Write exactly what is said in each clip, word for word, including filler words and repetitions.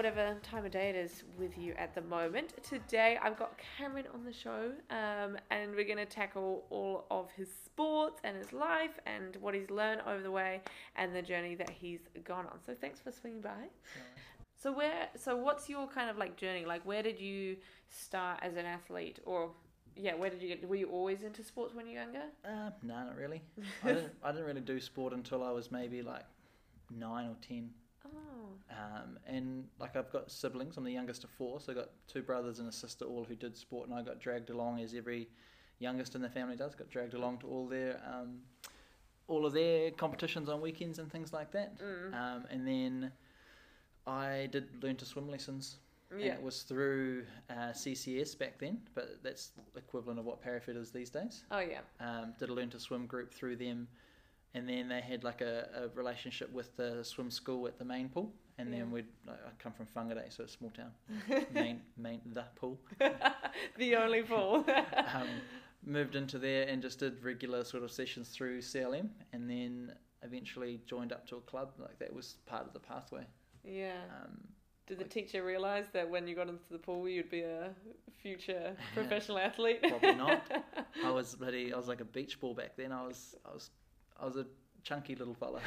whatever time of day it is with you at the moment. Today I've got Cameron on the show, um, and we're going to tackle all of his sports and his life and what he's learned over the way and the journey that he's gone on. So thanks for swinging by. So where, so what's your kind of like journey? Like, where did you start as an athlete, or yeah, where did you get? Were you always into sports when you were younger? Uh, no, not really. I didn't. I didn't really do sport until I was maybe like nine or ten. Oh. Um, and like I've got siblings. I'm the youngest of four, so I got two brothers and a sister, all who did sport, and I got dragged along as every youngest in the family does. Got dragged along to all their um, all of their competitions on weekends and things like that. Mm. Um, and then I did learn to swim lessons. Yeah. And it was through uh, C C S back then, but that's the equivalent of what Parafit is these days. Oh yeah. Um, did a learn to swim group through them, and then they had like a, a relationship with the swim school at the main pool, and Yeah. then we'd like, I come from Whangarei, so it's a small town. main main the pool. The only pool. um, moved into there and just did regular sort of sessions through C L M, and then eventually joined up to a club. Like that was part of the pathway. Yeah. Um, Did the like- teacher realise that when you got into the pool you'd be a future professional athlete? Probably not. I was bloody, I was like a beach ball back then. I was I was I was a chunky little fella.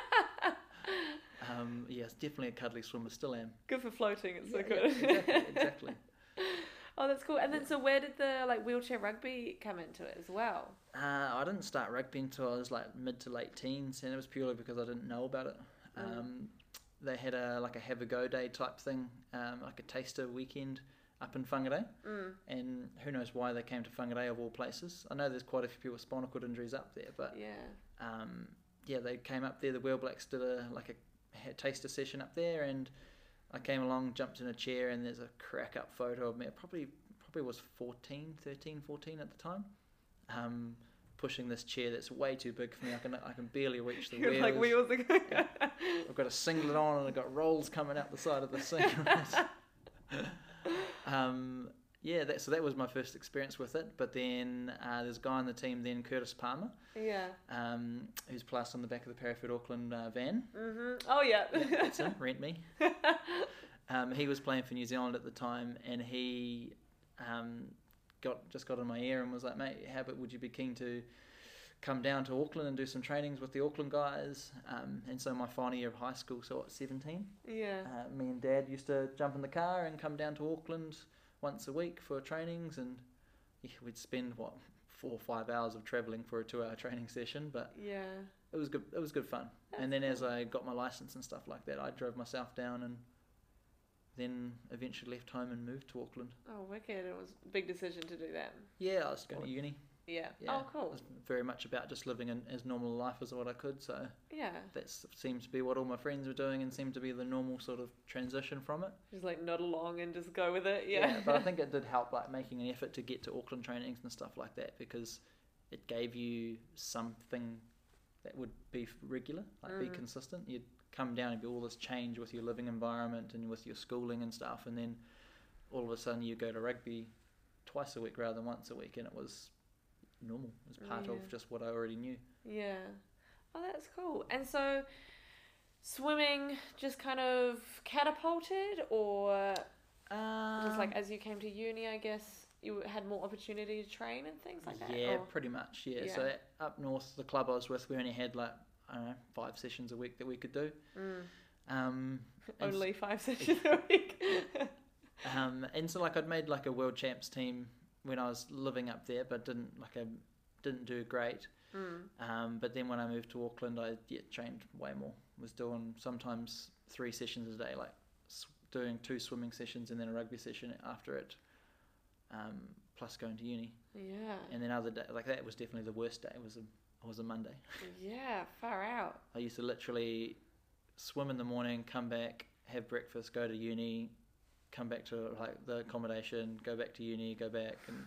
um, yes, definitely a cuddly swimmer. Still am. Good for floating, it's so Yeah, good. yeah, exactly, exactly. Oh, that's cool. And then Yeah. so where did the like wheelchair rugby come into it as well? Uh, I didn't start rugby until I was like mid to late teens, and it was purely because I didn't know about it. Mm. Um, they had a like a have a go day type thing, um, like a taster weekend up in Whangarei, Mm. and who knows why they came to Whangarei of all places. I know there's quite a few people with spinal cord injuries up there, but Yeah. um, yeah, they came up there. The Wheel Blacks did a like a, a taster session up there, and I came along, jumped in a chair, and there's a crack up photo of me. I probably probably was fourteen, thirteen, fourteen at the time. Um, pushing this chair that's way too big for me. I can I can barely reach the You're wheels. like wheels are going. Yeah. I've got a singlet on and I've got rolls coming out the side of the singlet. um, yeah, that, so that was my first experience with it. But then uh, there's a guy on the team then, Curtis Palmer, Yeah. um, who's placed on the back of the Parafit Auckland uh, van. Mhm. Oh yeah. Yeah, that's him, rent me. Um, he was playing for New Zealand at the time, and he um, got just got in my ear and was like, mate, how about would you be keen to come down to Auckland and do some trainings with the Auckland guys? Um, and so my final year of high school, so at seventeen, Yeah. uh, me and Dad used to jump in the car and come down to Auckland once a week for trainings, and yeah, we'd spend what four or five hours of travelling for a two-hour training session, but Yeah. it was good. It was good fun. That's and then as cool. I got my license and stuff like that, I drove myself down and then eventually left home and moved to Auckland. Oh, wicked! It was a big decision to do that. Yeah, I was going to uni. Yeah. Yeah, Oh, It cool. was very much about just living an, as normal a life as what I could. So Yeah. that seems to be what all my friends were doing, and seemed to be the normal sort of transition from it. Just like nod along and just go with it. Yeah. But I think it did help, like making an effort to get to Auckland trainings and stuff like that, because it gave you something that would be regular, like be Mm. consistent. You'd come down and be all this change with your living environment and with your schooling and stuff, and then all of a sudden you go to rugby twice a week rather than once a week, and it was normal. It was part Yeah. of just what I already knew. Yeah. Oh, that's cool. And so, swimming just kind of catapulted, or just like Um, as you came to uni, I guess you had more opportunity to train and things like that. yeah, or- pretty much. Yeah. Yeah. So up north, the club I was with, we only had like I don't know five sessions a week that we could do. Mm. Um, and Only five sessions a week. Um, and so like I'd made like a world champs team when I was living up there, but didn't like I didn't do great. Mm. Um, but then when I moved to Auckland, I yeah, trained way more. Was doing sometimes three sessions a day, like s- doing two swimming sessions and then a rugby session after it, um, plus going to uni. Yeah. And then other day, like that was definitely the worst day. Was a was a Monday. Yeah. Far out. I used to literally swim in the morning, come back, have breakfast, go to uni, come back to like the accommodation, go back to uni, go back and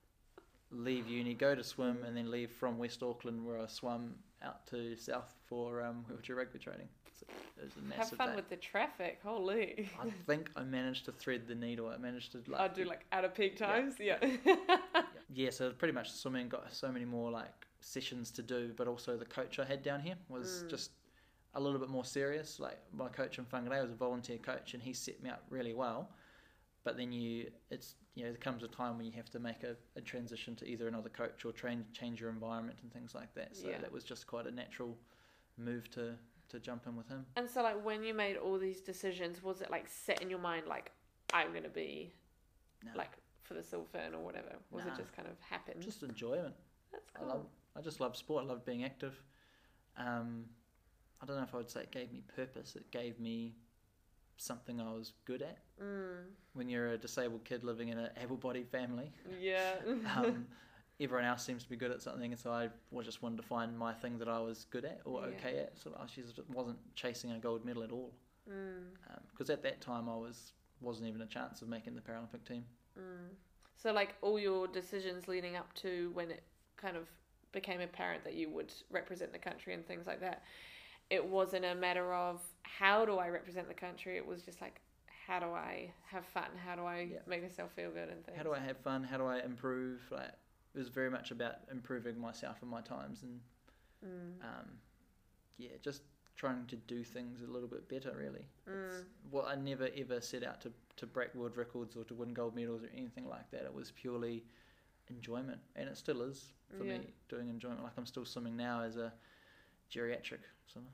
leave uni, go to swim, and then leave from West Auckland where I swam out to South for um, wheelchair rugby training. So it was a Have massive fun day. with the traffic. Holy. I think I managed to thread the needle. I managed to like I'll do like out of peak Yeah. times. Yeah. yeah. So pretty much swimming got so many more like sessions to do, but also the coach I had down here was Mm. just a little bit more serious. Like my coach in Whangarei was a volunteer coach, and he set me up really well. But then you, it's you know, there comes a time when you have to make a, a transition to either another coach or train change your environment and things like that. So Yeah. that was just quite a natural move to to jump in with him. And so, like, when you made all these decisions, was it like set in your mind, like, I'm gonna be No, like for the Silver Fern or whatever? Was Nah. it just kind of happen? just enjoyment. That's I cool. love. I just love sport. I love being active. Um, I don't know if I would say it gave me purpose. It gave me something I was good at. Mm, When you're a disabled kid living in an able-bodied family, yeah. um, everyone else seems to be good at something, and so I was just wanted to find my thing that I was good at or Yeah. okay at. So I just wasn't chasing a gold medal at all, mm, because at that time I was wasn't even a chance of making the Paralympic team. mm. So, like, all your decisions leading up to when it kind of became apparent that you would represent the country and things like that, it wasn't a matter of how do I represent the country. It was just like, how do I have fun? How do I Yeah. make myself feel good and things? How do I have fun? How do I improve? Like, it was very much about improving myself and my times, and Mm, um, yeah, just trying to do things a little bit better. Really, mm, well, I never ever set out to to break world records or to win gold medals or anything like that. It was purely enjoyment, and it still is for Yeah. me, doing enjoyment. Like I'm still swimming now as a geriatric swimmer.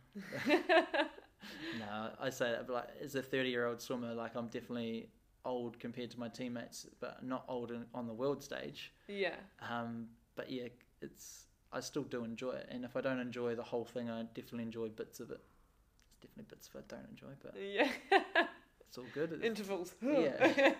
No, I say that, but like as a thirty-year-old swimmer, like I'm definitely old compared to my teammates, but not old in, on the world stage. yeah. Um, but yeah, it's I still do enjoy it, and if I don't enjoy the whole thing, I definitely enjoy bits of it. There's definitely bits of it I don't enjoy, but Yeah. it's all good. It's, Intervals. Yeah.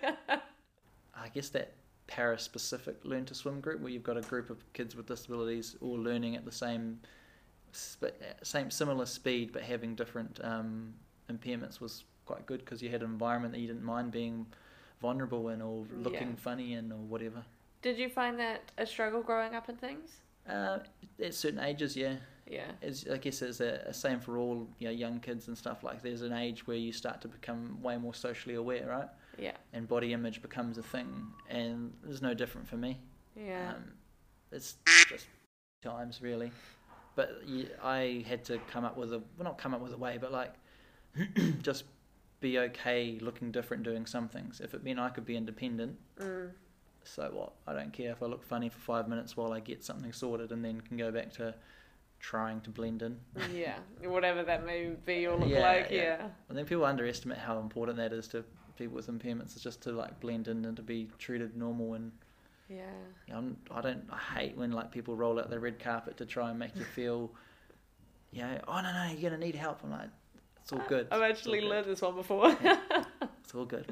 I guess that para-specific Learn to Swim group, where you've got a group of kids with disabilities all learning at the same, sp- same similar speed, but having different um, impairments, was quite good because you had an environment that you didn't mind being vulnerable in or looking Yeah. funny in or whatever. Did you find that a struggle growing up and things? Uh, at certain ages, yeah. Yeah. It's, I guess it's a, a same for all you know, young kids and stuff. Like there's an age where you start to become way more socially aware, right? Yeah. And body image becomes a thing, and it's no different for me. Yeah. Um, it's just times really, but you, I had to come up with a well, not come up with a way, but like just be okay looking different, doing some things. If it meant I could be independent, Mm. so what? I don't care if I look funny for five minutes while I get something sorted, and then can go back to trying to blend in. Yeah. Whatever that may be or look Yeah, like. yeah. Yeah. I think people underestimate how important that is to people with impairments. It's just to like blend in and to be treated normal. And Yeah. you know, I'm, I don't. I hate when like people roll out the red carpet to try and make you feel, you know, oh no no, you're gonna need help. I'm like, it's all good. I've It's all actually good. learned this one before. It's all good.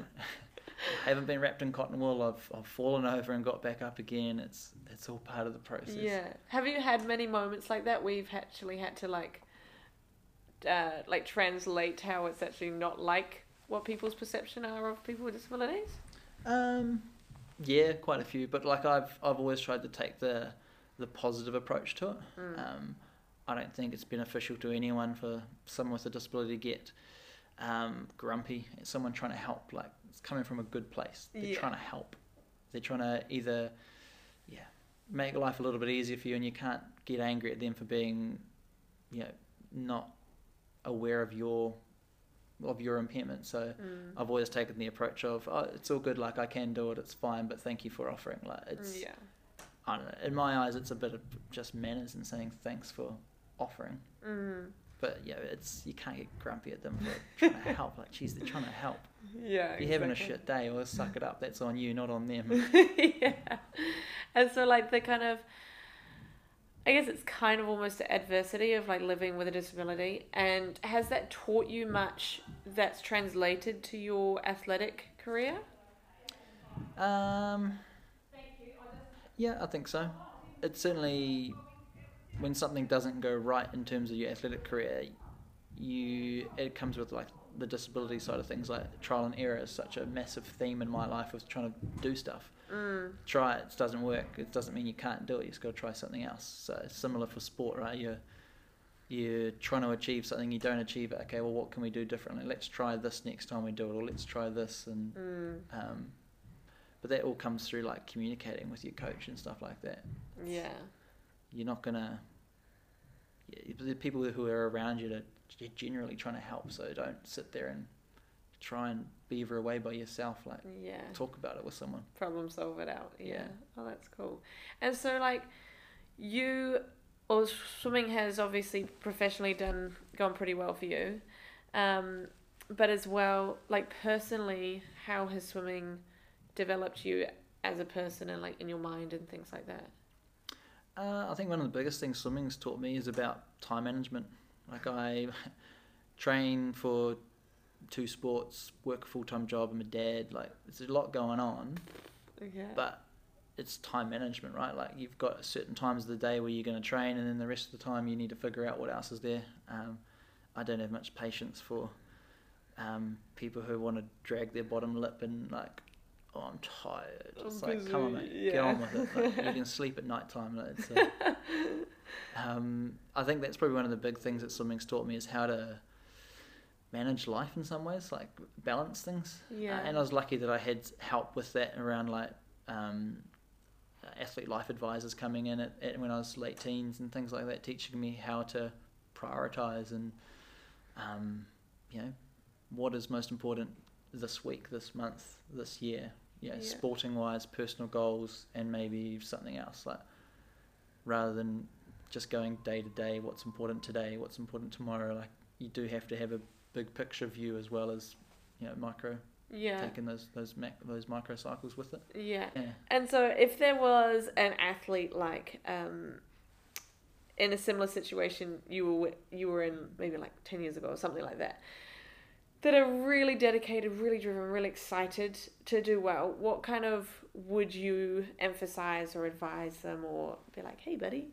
I haven't been wrapped in cotton wool. I've I've fallen over and got back up again. It's it's all part of the process. Yeah. Have you had many moments like that where you've actually had to like, uh, like translate how it's actually not like what people's perception are of people with disabilities? Um, yeah, quite a few. But like I've I've always tried to take the the positive approach to it. Mm. Um, I don't think it's beneficial to anyone for someone with a disability to get um, grumpy at someone trying to help. Like it's coming from a good place. They're Yeah. trying to help. They're trying to either, yeah, make life a little bit easier for you, and you can't get angry at them for being, you know, not aware of your of your impairment. So Mm. I've always taken the approach of, oh, it's all good. Like I can do it. It's fine. But thank you for offering. Like it's. Yeah. I don't know, in my eyes, it's a bit of just manners and saying thanks for offering. Mm. But yeah, it's you can't get grumpy at them for trying to help. Like, geez, they're trying to help. Yeah. If you're having a exactly. shit day, well, suck it up. That's on you, not on them. Yeah. And so like the kind of, I guess it's kind of almost the adversity of like living with a disability. And has that taught you much that's translated to your athletic career? Um, yeah, I think so. It's certainly when something doesn't go right in terms of your athletic career, you it comes with like the disability side of things. Like trial and error is such a massive theme in my life of trying to do stuff. Mm. Try it, it doesn't work. It doesn't mean you can't do it. You just got to try something else. So it's similar for sport, right? You're you're trying to achieve something, you don't achieve it. Okay, well, what can we do differently? Let's try this next time we do it, or let's try this. And Mm. um, but that all comes through like communicating with your coach and stuff like that. Yeah. You're not gonna yeah, the people who are around you are generally trying to help. So don't sit there and try and beaver away by yourself. Like, yeah, talk about it with someone. problem solve it out. Yeah. Yeah. Oh, that's cool. And so, like, you, or swimming has obviously professionally done gone pretty well for you, um, but as well, like personally, how has swimming developed you as a person and like in your mind and things like that? Uh, I think one of the biggest things swimming's taught me is about time management. Like, I train for two sports, work a full-time job, I'm a dad, like there's a lot going on, Okay. but it's time management, right? Like, you've got certain times of the day where you're going to train, and then the rest of the time you need to figure out what else is there. um, I don't have much patience for um, people who want to drag their bottom lip and like, oh, I'm tired. It's I'm like, come on, mate, busy, get yeah. on with it. Like, you can sleep at night time. Like, it's, uh, um, I think that's probably one of the big things that swimming's taught me, is how to manage life in some ways, like balance things. Yeah. Uh, and I was lucky that I had help with that around, like um, athlete life advisors coming in at, at when I was late teens and things like that, teaching me how to prioritize and um, you know, what is most important this week, this month, this year. Yeah, Yeah. sporting wise, personal goals, and maybe something else. Like, rather than just going day to day, what's important today, what's important tomorrow. Like, you do have to have a big picture view as well as, you know, micro, Yeah. taking those those mac, those micro cycles with it. Yeah. Yeah. And so if there was an athlete like um in a similar situation you were you were in maybe like ten years ago or something like that, that are really dedicated, really driven, really excited to do well, what kind of would you emphasize or advise them, or be like, hey buddy?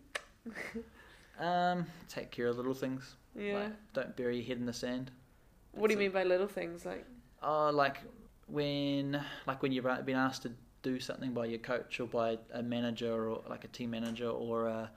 Um, take care of little things. Yeah. Like, don't bury your head in the sand. What do you That's mean by little things? Like, Oh, like when like when you've been asked to do something by your coach or by a manager, or like a team manager, or a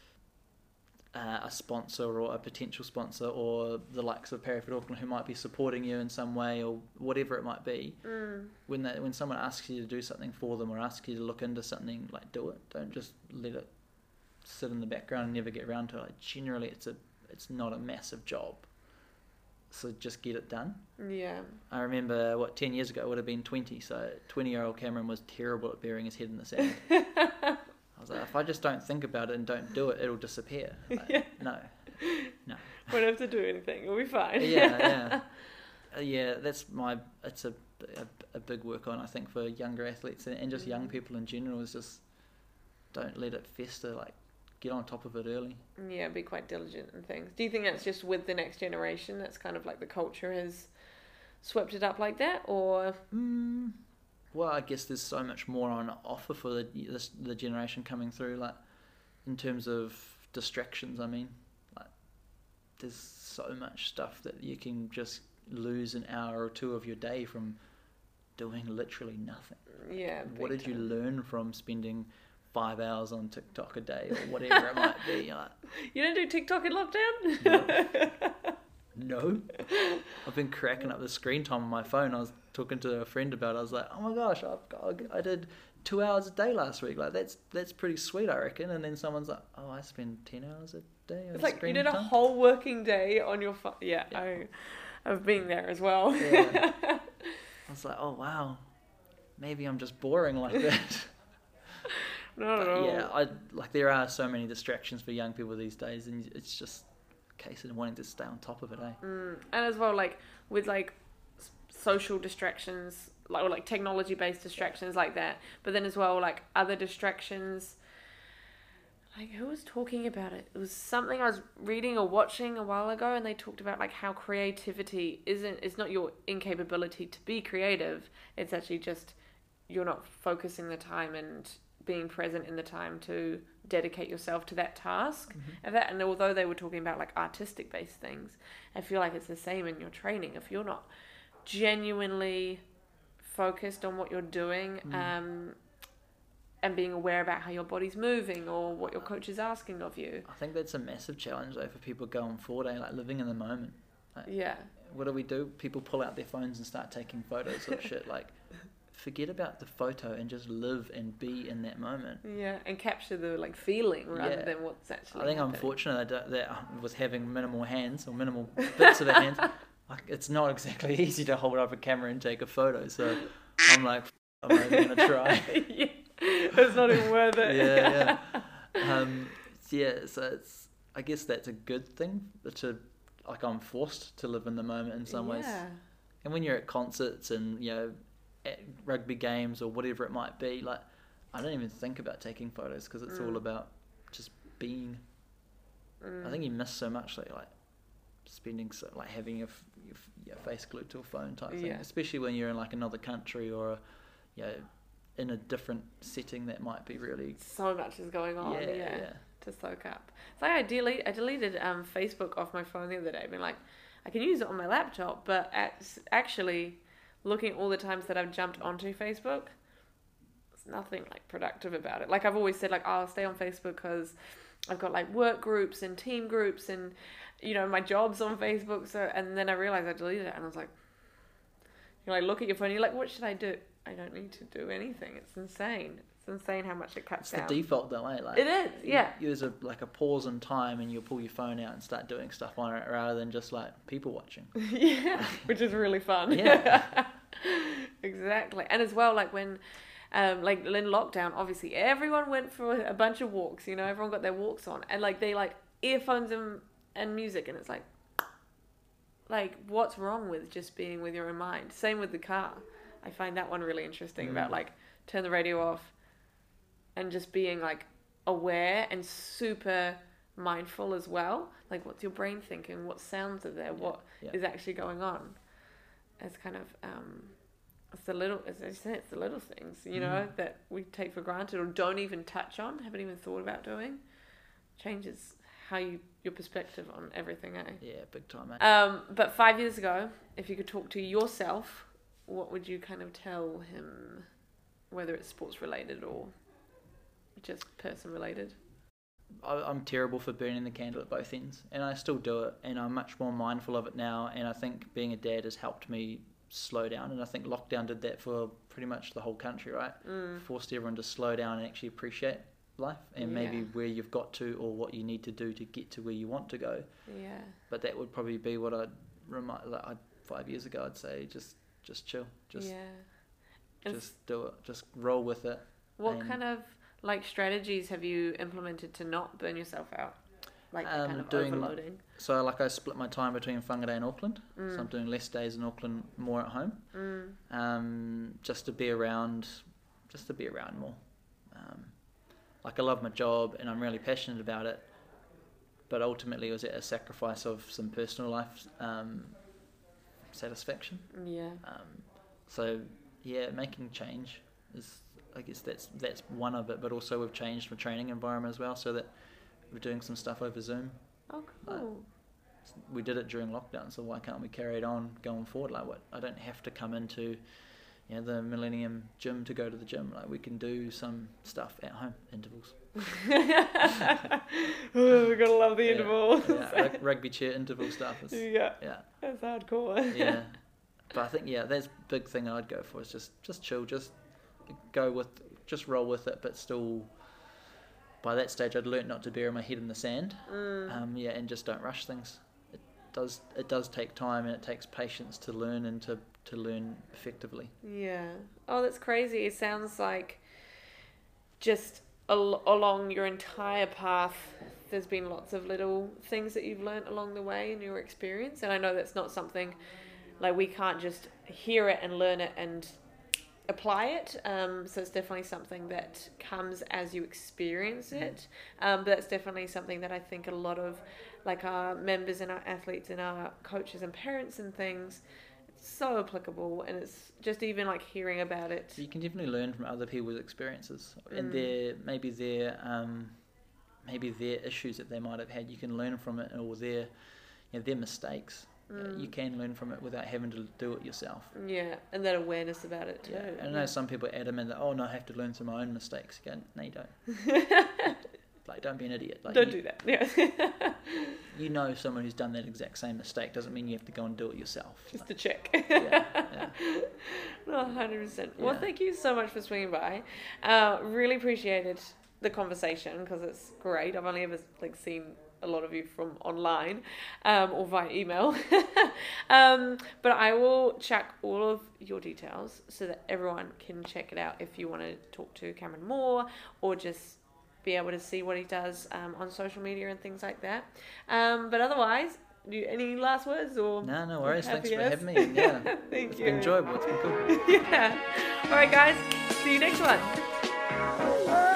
uh, a sponsor or a potential sponsor, or the likes of Parafit Auckland who might be supporting you in some way, or whatever it might be. mm, When that when someone asks you to do something for them, or asks you to look into something, like, do it. Don't just let it sit in the background and never get around to it. Like, generally, it's a it's not a massive job, so just get it done. yeah. I remember, what, ten years ago it would have been twenty, so twenty-year-old Cameron was terrible at burying his head in the sand. I was like, if I just don't think about it and don't do it, it'll disappear. Like, Yeah. No, no. Won't have to do anything. It'll be fine. Yeah, yeah. Uh, yeah, that's my, it's a, a, a big work on, I think, for younger athletes and, and just young Mm. people in general, is just don't let it fester, like, get on top of it early. Yeah, be quite diligent and things. Do you think that's just with the next generation? That's kind of like the culture has swept it up like that, or Mm, well, I guess there's so much more on offer for the this, the generation coming through, like, in terms of distractions. I mean, like, there's so much stuff that you can just lose an hour or two of your day from doing literally nothing. yeah? What big did you time. learn from spending five hours on TikTok a day, or whatever it might be? Like, You don't do TikTok in lockdown? no. I've been cracking up the screen time on my phone. I was talking to a friend about it. I was like, oh my gosh, I've got, I did two hours a day last week. Like, that's that's pretty sweet, I reckon. And then someone's like, oh, I spend ten hours a day on It's like you screen did a time. whole working day on your phone. Yeah, Yeah. I, I've been there as well. Yeah. I was like, oh wow, maybe I'm just boring like that. Not at But all. yeah, I like there are so many distractions for young people these days, and it's just a case of wanting to stay on top of it, eh? Mm. And as well, like with like s- social distractions, like or like technology based distractions like that. But then as well, like other distractions. Like who was talking about it? It was something I was reading or watching a while ago, and they talked about like how creativity isn't. It's not your incapability to be creative. It's actually just you're not focusing the time and being present in the time to dedicate yourself to that task. And that, and although they were talking about like artistic based things, I feel like it's the same in your training. If you're not genuinely focused on what you're doing, Mm. um, and being aware about how your body's moving or what your coach is asking of you. I think that's a massive challenge though for people going forward, eh? Like living in the moment. Like, Yeah. what do we do? People pull out their phones and start taking photos of shit. Like, forget about the photo and just live and be in that moment. Yeah, and capture the like feeling rather Yeah. than what's actually I think happening. I'm fortunate that, that I was having minimal hands or minimal bits of the hands. Like, it's not exactly easy to hold up a camera and take a photo, so I'm like, I'm not even gonna try. Yeah, it's not even worth it. yeah, yeah. Um, yeah, so it's, I guess that's a good thing to, like, I'm forced to live in the moment in some ways. Yeah. And when you're at concerts and, you know, at rugby games or whatever it might be, like, I don't even think about taking photos because it's Mm. all about just being. Mm. I think you miss so much, like, like spending so, like having your, f- your, f- your face glued to a phone type thing, Yeah. especially when you're in like another country or, you know, in a different setting that might be really. So much is going on. yeah, Yeah. yeah. To soak up. It's like I delete I deleted um Facebook off my phone the other day, being like, I can use it on my laptop, but at, actually looking at all the times that I've jumped onto Facebook, there's nothing like productive about it. Like I've always said, like, oh, I'll stay on Facebook because I've got like work groups and team groups and, you know, my job's on Facebook. So, and then I realized I deleted it and I was like, you like look at your phone, you're like, what should I do? I don't need to do anything. It's insane. It's insane how much it cuts It's down. the default though, eh? Like, It is, yeah. You, there's a like a pause in time, and you'll pull your phone out and start doing stuff on it, rather than just like people watching. Yeah, which is really fun. Yeah. Exactly. And as well, like when, um, like in lockdown, obviously everyone went for a bunch of walks. You know, everyone got their walks on, and like they like earphones and and music, and it's like, like what's wrong with just being with your own mind? Same with the car. I find that one really interesting Mm. about like turn the radio off, and just being like aware and super mindful as well. Like what's your brain thinking? What sounds are there? What yeah. is actually going on? It's kind of um, it's the little, as I said, it's the little things, you know, Mhm. that we take for granted or don't even touch on, haven't even thought about doing. Changes how you your perspective on everything, eh? Yeah, big time, mate. Um, but five years ago, if you could talk to yourself, what would you kind of tell him, whether it's sports related or just person related? I, I'm terrible for burning the candle at both ends, and I still do it, and I'm much more mindful of it now, and I think being a dad has helped me slow down, and I think lockdown did that for pretty much the whole country, right? Mm. Forced everyone to slow down and actually appreciate life, and maybe Yeah. where you've got to or what you need to do to get to where you want to go. Yeah. But that would probably be what I'd remind, like I'd, five years ago I'd say just just chill, just yeah. And just do it, just roll with it. what and- kind of like strategies have you implemented to not burn yourself out? Like Um, kind of doing- overloading. So like I split my time between Whangarei and Auckland, Mm. so I'm doing less days in Auckland, more at home. Mm. Um, just to be around, just to be around more. Um, like I love my job and I'm really passionate about it, but ultimately it was at a sacrifice of some personal life um, satisfaction. Yeah. Um, so yeah, making change is, I guess that's that's one of it. But also we've changed my training environment as well, so that we're doing some stuff over Zoom. Oh, Like, cool. we did it during lockdown, so why can't we carry it on going forward? Like, what? I don't have to come into, you know, the Millennium Gym to go to the gym. Like, we can do some stuff at home, intervals. Oh, we gotta love the Yeah, intervals. yeah, rug- rugby chair interval stuff. Is, Yeah, yeah, that's hardcore. yeah. But I think yeah, that's a big thing I'd go for. Is just just chill, just go with, just roll with it, but still. By that stage, I'd learnt not to bury my head in the sand. Mm. Um, yeah, and just don't rush things. It does it does take time, and it takes patience to learn and to, to learn effectively. Yeah. Oh, that's crazy. It sounds like just al- along your entire path, there's been lots of little things that you've learnt along the way in your experience. And I know that's not something, like we can't just hear it and learn it and apply it. Um, so it's definitely something that comes as you experience it. Um, but that's definitely something that I think a lot of like our members and our athletes and our coaches and parents and things, it's so applicable. And it's just even like hearing about it. So you can definitely learn from other people's experiences and Mm. their maybe their um, maybe their issues that they might have had. You can learn from it, or their you know, their mistakes. Yeah, Mm. you can learn from it without having to do it yourself. Yeah, and that awareness about it too. Yeah. And I know some people are adamant that, oh no, I have to learn from my own mistakes. You go, no, you don't. Like, don't be an idiot. Like, Don't you, do that. Yeah. you know someone who's done that exact same mistake. Doesn't mean you have to go and do it yourself. Just to check. yeah, yeah. No, one hundred percent. Well, Yeah. thank you so much for swinging by. Uh, really appreciated the conversation because it's great. I've only ever like seen a lot of you from online um, or via email. um, but I will check all of your details so that everyone can check it out if you want to talk to Cameron more or just be able to see what he does um, on social media and things like that. Um, but otherwise, do you, any last words or No, no worries. Thanks for yes? having me. Yeah, Thank it's you. been enjoyable. It's been cool. Yeah. All right, guys. See you next one.